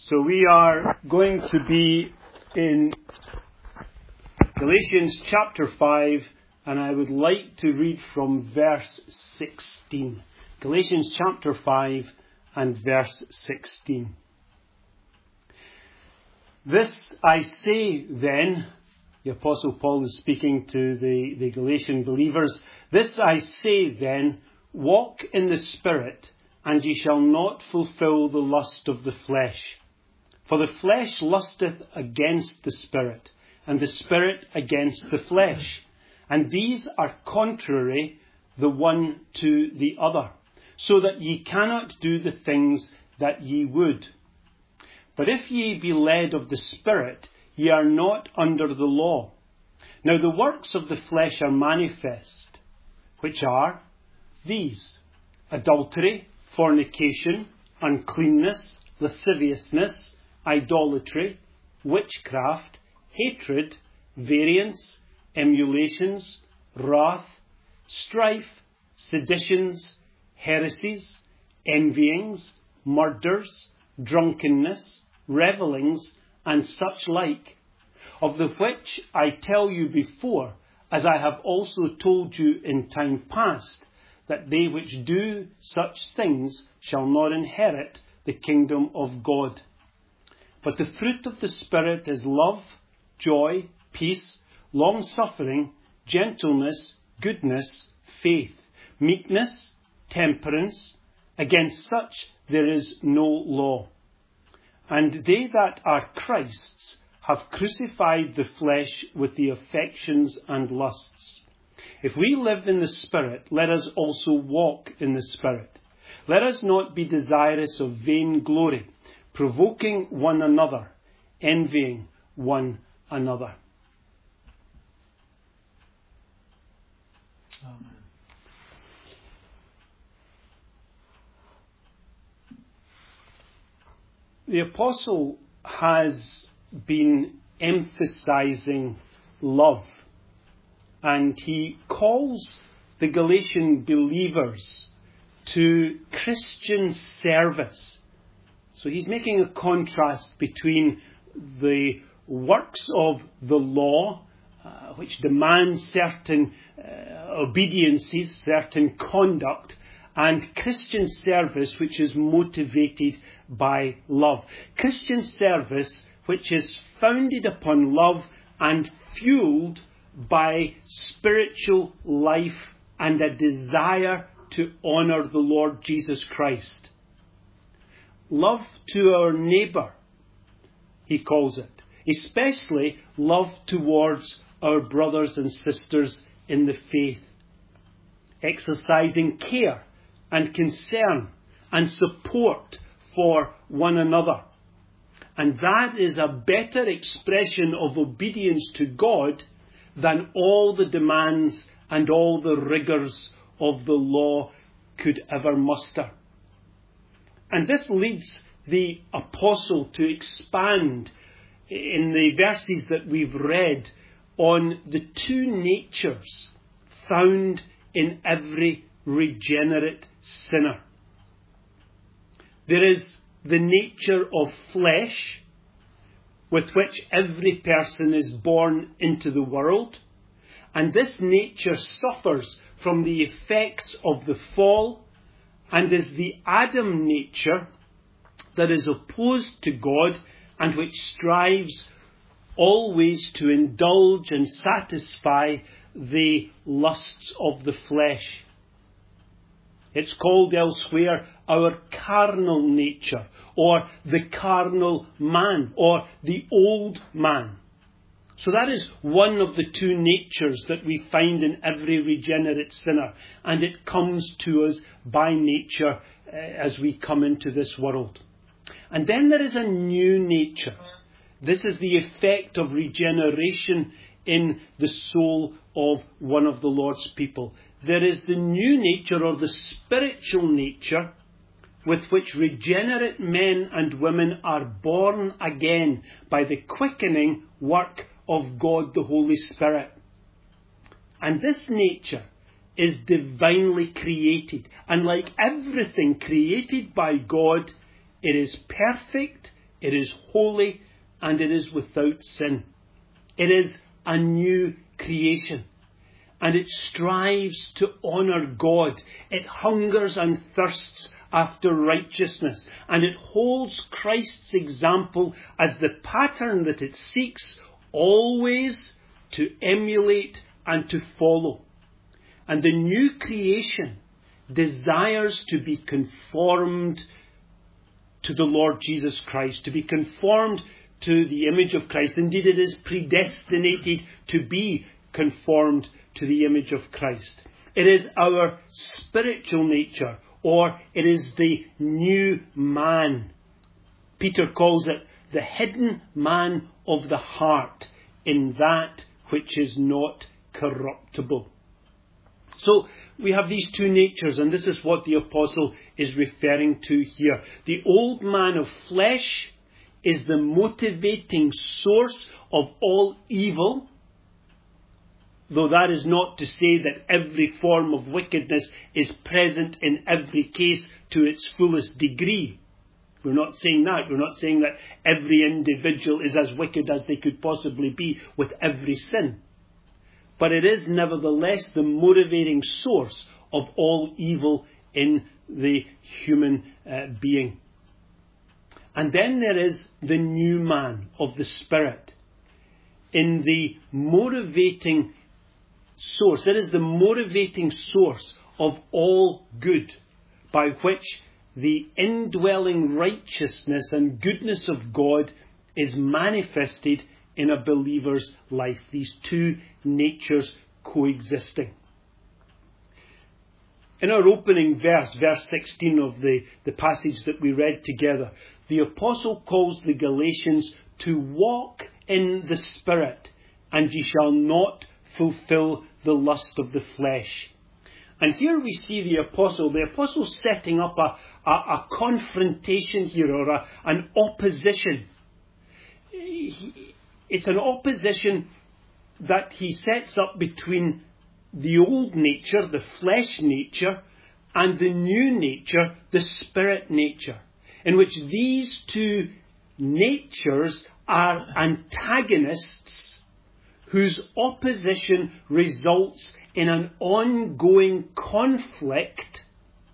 So we are going to be in Galatians chapter 5, and I would like to read from verse 16. Galatians chapter 5 and verse 16. This I say then, the Apostle Paul is speaking to the Galatian believers, this I say then, walk in the Spirit, and ye shall not fulfill the lust of the flesh. For the flesh lusteth against the Spirit, and the Spirit against the flesh. And these are contrary the one to the other, so that ye cannot do the things that ye would. But if ye be led of the Spirit, ye are not under the law. Now the works of the flesh are manifest, which are these: adultery, fornication, uncleanness, lasciviousness, idolatry, witchcraft, hatred, variance, emulations, wrath, strife, seditions, heresies, envyings, murders, drunkenness, revellings, and such like, of the which I tell you before, as I have also told you in time past, that they which do such things shall not inherit the kingdom of God. But the fruit of the Spirit is love, joy, peace, long-suffering, gentleness, goodness, faith, meekness, temperance. Against such there is no law. And they that are Christ's have crucified the flesh with the affections and lusts. If we live in the Spirit, let us also walk in the Spirit. Let us not be desirous of vain glory, provoking one another, envying one another. Amen. The Apostle has been emphasizing love, and he calls the Galatian believers to Christian service. So he's making a contrast between the works of the law, which demand certain obediences, certain conduct, and Christian service, which is motivated by love. Christian service, which is founded upon love and fueled by spiritual life and a desire to honour the Lord Jesus Christ. Love to our neighbour, he calls it, especially love towards our brothers and sisters in the faith, exercising care and concern and support for one another. And that is a better expression of obedience to God than all the demands and all the rigours of the law could ever muster. And this leads the apostle to expand in the verses that we've read on the two natures found in every regenerate sinner. There is the nature of flesh, with which every person is born into the world, and this nature suffers from the effects of the fall and is the Adam nature that is opposed to God and which strives always to indulge and satisfy the lusts of the flesh. It's called elsewhere our carnal nature, or the carnal man, or the old man. So that is one of the two natures that we find in every regenerate sinner, and it comes to us by nature as we come into this world. And then there is a new nature. This is the effect of regeneration in the soul of one of the Lord's people. There is the new nature, or the spiritual nature, with which regenerate men and women are born again by the quickening work of God the Holy Spirit. And this nature is divinely created, and like everything created by God, it is perfect, It is holy and it is without sin. It is a new creation. And it strives to honour God. It hungers and thirsts after righteousness. And it holds Christ's example as the pattern that it seeks always to emulate and to follow. And the new creation desires to be conformed to the Lord Jesus Christ, to be conformed to the image of Christ. Indeed, it is predestinated to be conformed to the image of Christ. It is our spiritual nature, or it is the new man. Peter calls it the hidden man of the heart, in that which is not corruptible. So we have these two natures, and this is what the apostle is referring to here. The old man of flesh is the motivating source of all evil, though that is not to say that every form of wickedness is present in every case to its fullest degree. We're not saying that. We're not saying that every individual is as wicked as they could possibly be with every sin. But it is nevertheless the motivating source of all evil in the human being. And then there is the new man of the Spirit. In the motivating source, it is the motivating source of all good, by which the indwelling righteousness and goodness of God is manifested in a believer's life. These two natures coexisting. In our opening verse 16 of the passage that we read together, the apostle calls the Galatians to walk in the Spirit, and ye shall not fulfill the lust of the flesh. And here we see the apostle setting up a confrontation here, or an opposition. It's an opposition that he sets up between the old nature, the flesh nature, and the new nature, the spirit nature, in which these two natures are antagonists whose opposition results in an ongoing conflict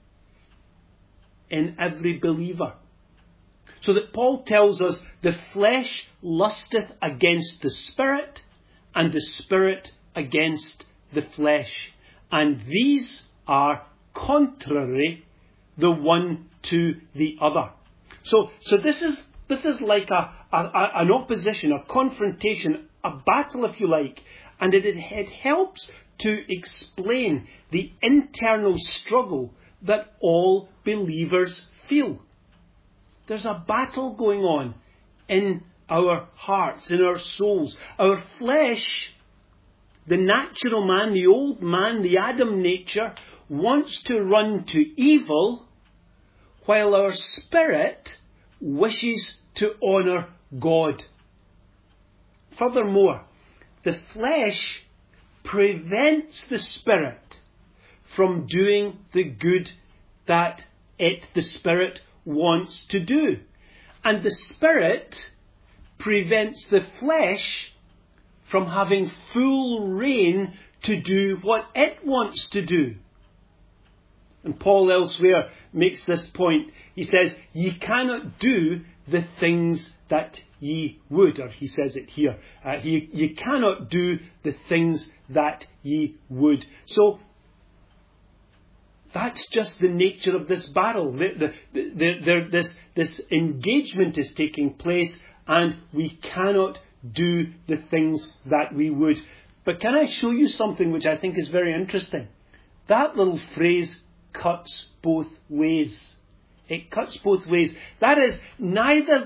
in every believer. So that Paul tells us the flesh lusteth against the spirit, and the spirit against the flesh. And these are contrary the one to the other. So this is like an opposition, a confrontation, a battle, if you like. And it helps to explain the internal struggle that all believers feel. There's a battle going on in our hearts, in our souls. Our flesh, the natural man, the old man, the Adam nature, wants to run to evil, while our spirit wishes to honour God. Furthermore, the flesh prevents the spirit from doing the good that the spirit wants to do. And the spirit prevents the flesh from having full reign to do what it wants to do. And Paul elsewhere makes this point. He says, ye cannot do the things that ye would, or he says it here. Ye cannot do the things that ye would. So that's just the nature of this battle. This engagement is taking place, and we cannot do the things that we would. But can I show you something which I think is very interesting? That little phrase cuts both ways. It cuts both ways. That is, neither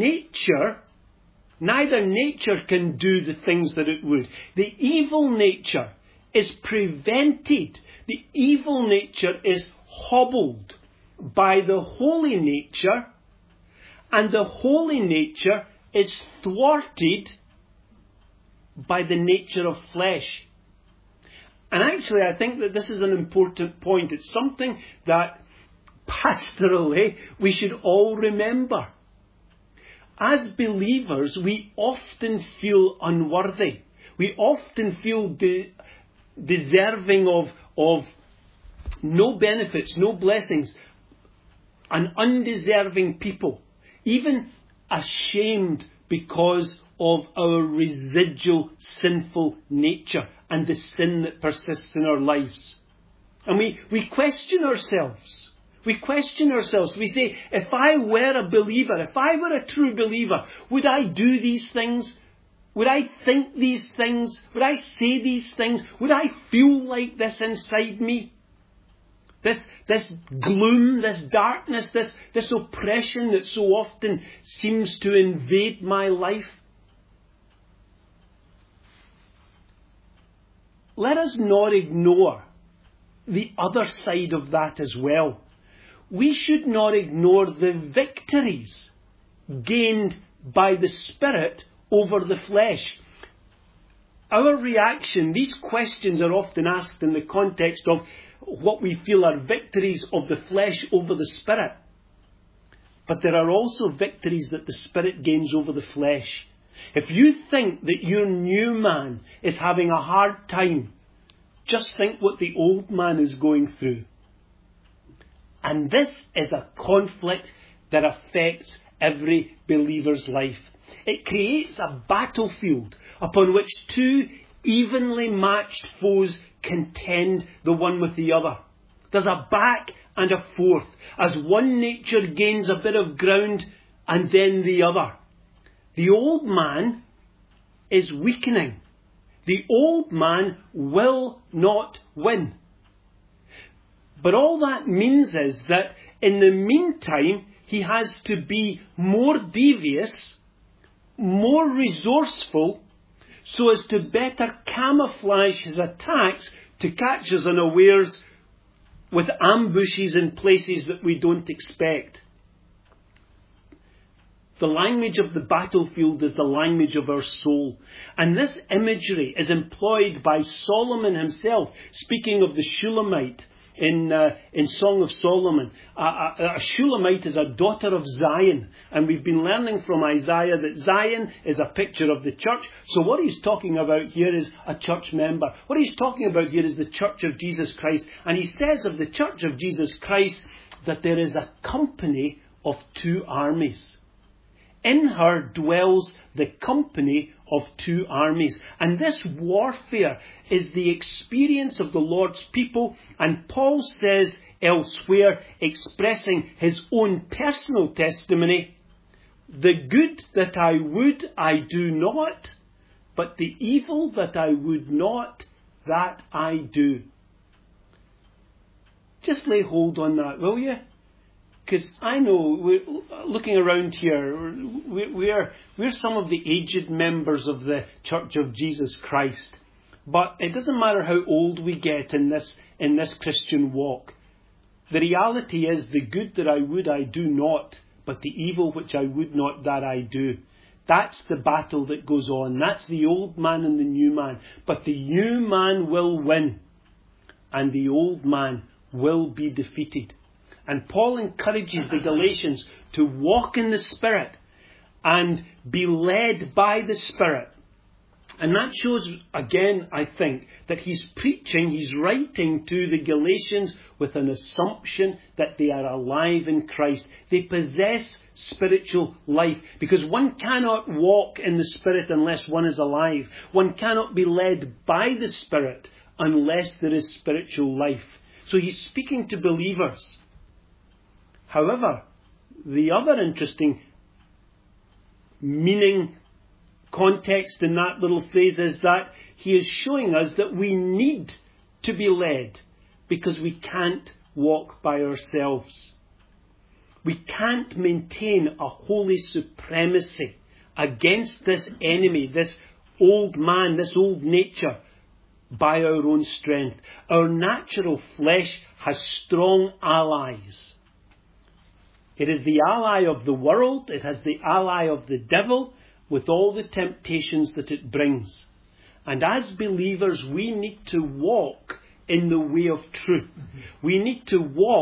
nature can do the things that it would. The evil nature is prevented. The evil nature is hobbled by the holy nature, and the holy nature is thwarted by the nature of flesh. And actually, I think that this is an important point. It's something that pastorally we should all remember. as believers, we often feel unworthy. We often feel deserving of no benefits, no blessings, an undeserving people, even ashamed because of our residual sinful nature and the sin that persists in our lives. And we question ourselves. We question ourselves. We say, if I were a believer, if I were a true believer, would I do these things? Would I think these things? Would I say these things? Would I feel like this inside me? This gloom, this darkness, this oppression that so often seems to invade my life. Let us not ignore the other side of that as well. We should not ignore the victories gained by the Spirit over the flesh. Our reaction, these questions are often asked in the context of what we feel are victories of the flesh over the Spirit. But there are also victories that the Spirit gains over the flesh. If you think that your new man is having a hard time, just think what the old man is going through. And this is a conflict that affects every believer's life. It creates a battlefield upon which two evenly matched foes contend the one with the other. There's a back and a forth as one nature gains a bit of ground and then the other. The old man is weakening. The old man will not win. But all that means is that in the meantime, he has to be more devious, more resourceful, so as to better camouflage his attacks to catch us unawares with ambushes in places that we don't expect. The language of the battlefield is the language of our soul. And this imagery is employed by Solomon himself, speaking of the Shulamite in Song of Solomon. A Shulamite is a daughter of Zion. And we've been learning from Isaiah that Zion is a picture of the church. So what he's talking about here is a church member. What he's talking about here is the church of Jesus Christ. And he says of the church of Jesus Christ that there is a company of two armies. In her dwells the company of two armies. And this warfare is the experience of the Lord's people. And Paul says elsewhere, expressing his own personal testimony, the good that I would, I do not, but the evil that I would not, that I do. Just lay hold on that, will you? Because I know, looking around here, we're some of the aged members of the Church of Jesus Christ. But it doesn't matter how old we get in this Christian walk. The reality is, the good that I would, I do not, but the evil which I would not, that I do. That's the battle that goes on. That's the old man and the new man. But the new man will win, and the old man will be defeated. And Paul encourages the Galatians to walk in the Spirit and be led by the Spirit. And that shows, again, I think, that he's writing to the Galatians with an assumption that they are alive in Christ. They possess spiritual life, because one cannot walk in the Spirit unless one is alive. One cannot be led by the Spirit unless there is spiritual life. So he's speaking to believers. However, the other interesting meaning, context in that little phrase is that he is showing us that we need to be led, because we can't walk by ourselves. We can't maintain a holy supremacy against this enemy, this old man, this old nature, by our own strength. Our natural flesh has strong allies. It is the ally of the world. It has the ally of the devil, with all the temptations that it brings. And as believers, we need to walk in the way of truth. We need to walk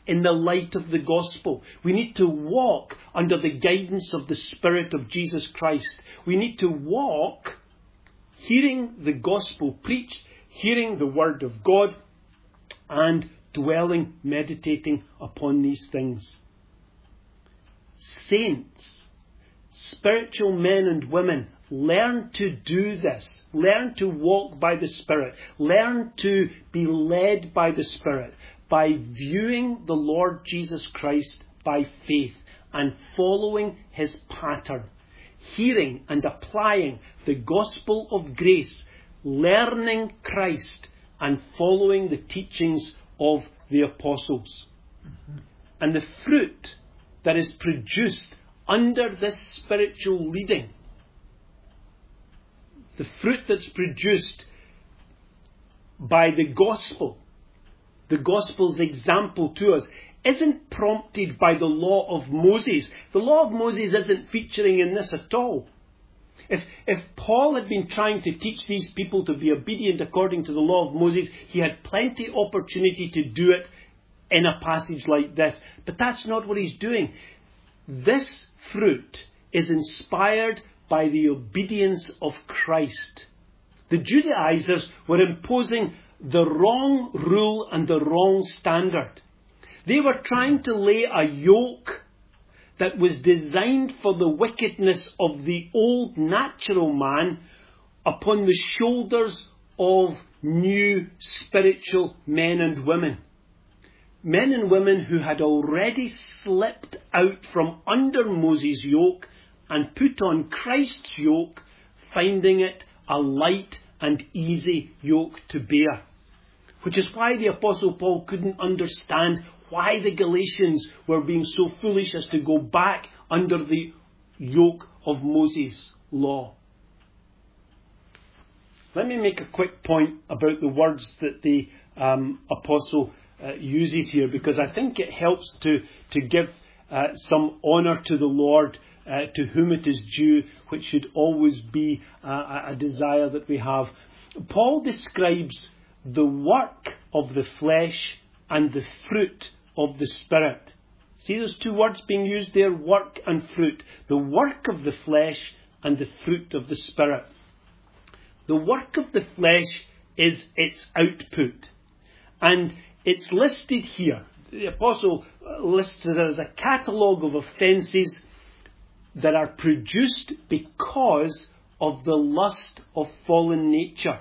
in the light of the gospel. We need to walk under the guidance of the Spirit of Jesus Christ. We need to walk hearing the gospel preached, hearing the word of God, and dwelling, meditating upon these things. Saints, spiritual men and women, learn to do this. Learn to walk by the Spirit. Learn to be led by the Spirit by viewing the Lord Jesus Christ by faith and following his pattern. Hearing and applying the gospel of grace, learning Christ and following the teachings of the apostles. And the fruit that is produced under this spiritual leading, the fruit that's produced by the gospel's example to us, isn't prompted by the law of Moses. The law of Moses isn't featuring in this at all. If Paul had been trying to teach these people to be obedient according to the law of Moses, he had plenty of opportunity to do it in a passage like this. But that's not what he's doing. This fruit is inspired by the obedience of Christ. The Judaizers were imposing the wrong rule and the wrong standard. They were trying to lay a yoke that was designed for the wickedness of the old natural man upon the shoulders of new spiritual men and women. Men and women who had already slipped out from under Moses' yoke and put on Christ's yoke, finding it a light and easy yoke to bear. Which is why the Apostle Paul couldn't understand why the Galatians were being so foolish as to go back under the yoke of Moses' law. Let me make a quick point about the words that the Apostle uses here, because I think it helps to give some honour to the Lord, to whom it is due, which should always be a desire that we have. Paul describes the work of the flesh and the fruit of the Spirit. See those two words being used there, work and fruit. The work of the flesh and the fruit of the Spirit. The work of the flesh is its output. And it's listed here. The Apostle lists it as a catalogue of offences that are produced because of the lust of fallen nature.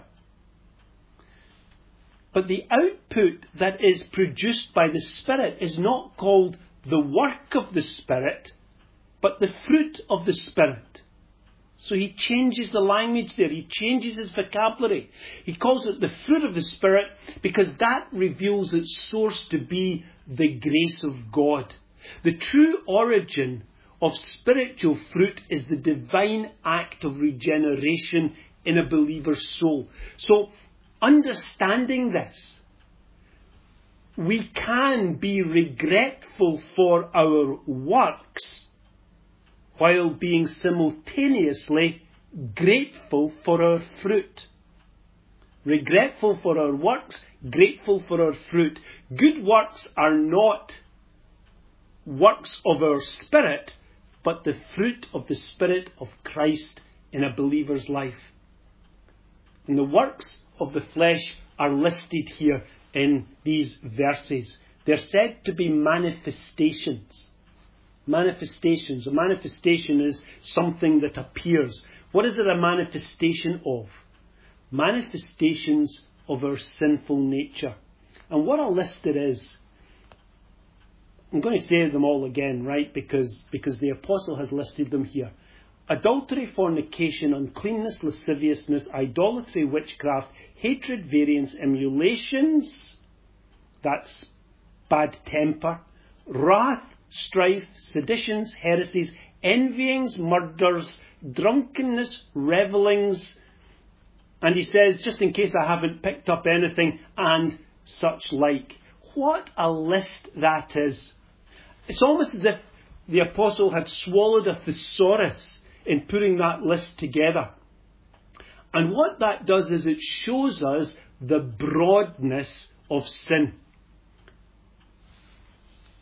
But the output that is produced by the Spirit is not called the work of the Spirit, but the fruit of the Spirit. So he changes the language there. He changes his vocabulary. He calls it the fruit of the Spirit because that reveals its source to be the grace of God. The true origin of spiritual fruit is the divine act of regeneration in a believer's soul. So, understanding this, we can be regretful for our works while being simultaneously grateful for our fruit. Regretful for our works, grateful for our fruit. Good works are not works of our spirit, but the fruit of the Spirit of Christ in a believer's life. And the works of the flesh are listed here in these verses. They're said to be manifestations. Manifestations. A manifestation is something that appears. What is it a manifestation of? Manifestations of our sinful nature. And what a list it is. I'm going to say them all again, right? Because the Apostle has listed them here. Adultery, fornication, uncleanness, lasciviousness, idolatry, witchcraft, hatred, variance, emulations, that's bad temper, wrath, strife, seditions, heresies, envyings, murders, drunkenness, revellings, and he says, just in case I haven't picked up anything, and such like. What a list that is. It's almost as if the Apostle had swallowed a thesaurus in putting that list together. And what that does is it shows us the broadness of sin.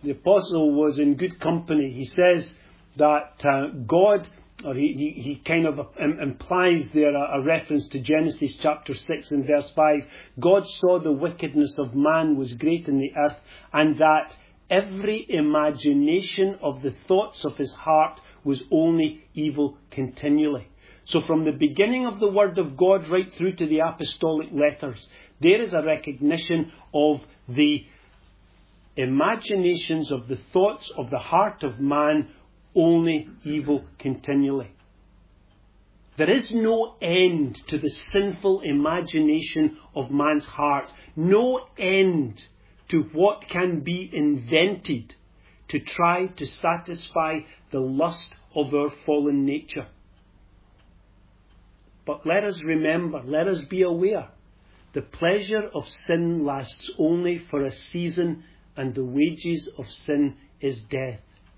the apostle was in good company. He says that God, or he kind of implies there a reference to Genesis chapter 6 and verse 5. God saw the wickedness of man was great in the earth, and that every imagination of the thoughts of his heart was only evil continually. So from the beginning of the Word of God right through to the apostolic letters, there is a recognition of the imaginations of the thoughts of the heart of man, only evil continually. There is no end to the sinful imagination of man's heart. No end to what can be invented to try to satisfy the lust of our fallen nature. But let us remember, let us be aware, the pleasure of sin lasts only for a season, and the wages of sin is death.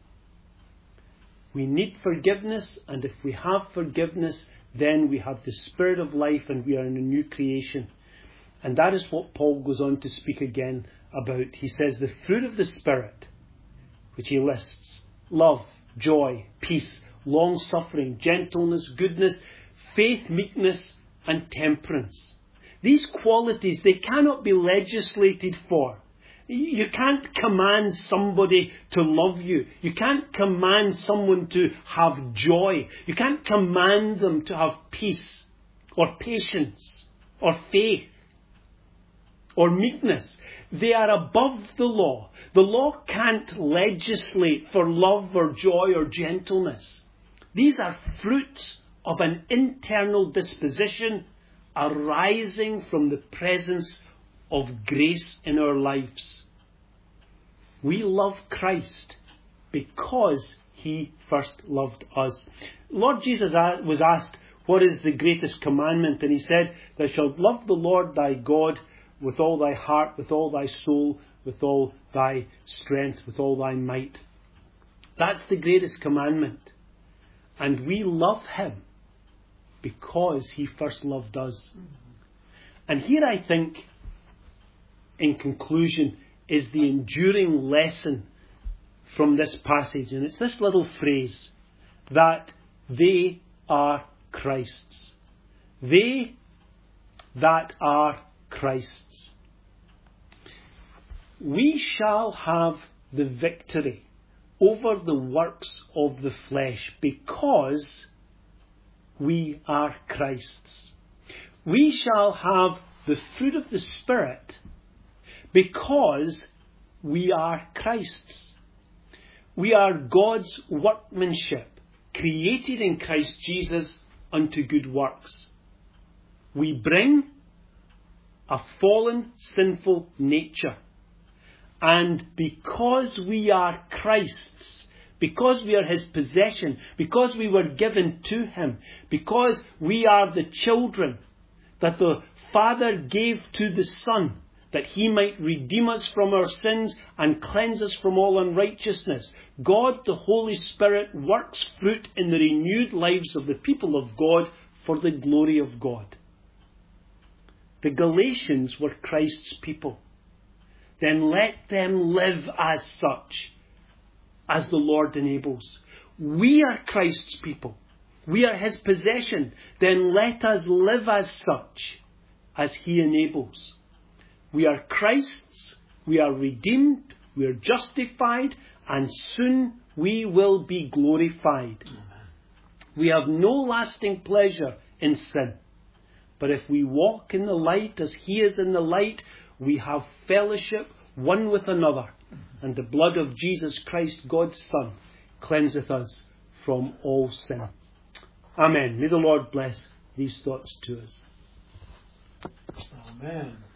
We need forgiveness, and if we have forgiveness, then we have the Spirit of life and we are in a new creation. And that is what Paul goes on to speak again about. He says the fruit of the Spirit, which he lists: love, joy, peace, long-suffering, gentleness, goodness, faith, meekness, and temperance. These qualities, they cannot be legislated for. You can't command somebody to love you. You can't command someone to have joy. You can't command them to have peace or patience or faith or meekness. They are above the law. The law can't legislate for love or joy or gentleness. These are fruits of an internal disposition arising from the presence of grace in our lives. We love Christ because he first loved us. Lord Jesus was asked, what is the greatest commandment? And he said, thou shalt love the Lord thy God with all thy heart, with all thy soul, with all thy strength, with all thy might. That's the greatest commandment. And we love him because he first loved us. And here I think, in conclusion, is the enduring lesson from this passage. And it's this little phrase, that they are Christ's. They that are Christ's. We shall have the victory over the works of the flesh because we are Christ's. We shall have the fruit of the Spirit because we are Christ's. We are God's workmanship, created in Christ Jesus unto good works. We bring a fallen, sinful nature. And because we are Christ's, because we are his possession, because we were given to him, because we are the children that the Father gave to the Son, that he might redeem us from our sins and cleanse us from all unrighteousness, God, the Holy Spirit, works fruit in the renewed lives of the people of God for the glory of God. The Galatians were Christ's people. Then let them live as such, as the Lord enables. We are Christ's people. We are his possession. Then let us live as such, as he enables. We are Christ's. We are redeemed. We are justified. And soon we will be glorified. We have no lasting pleasure in sin. But if we walk in the light as he is in the light, we have fellowship one with another. And the blood of Jesus Christ, God's Son, cleanseth us from all sin. Amen. May the Lord bless these thoughts to us. Amen.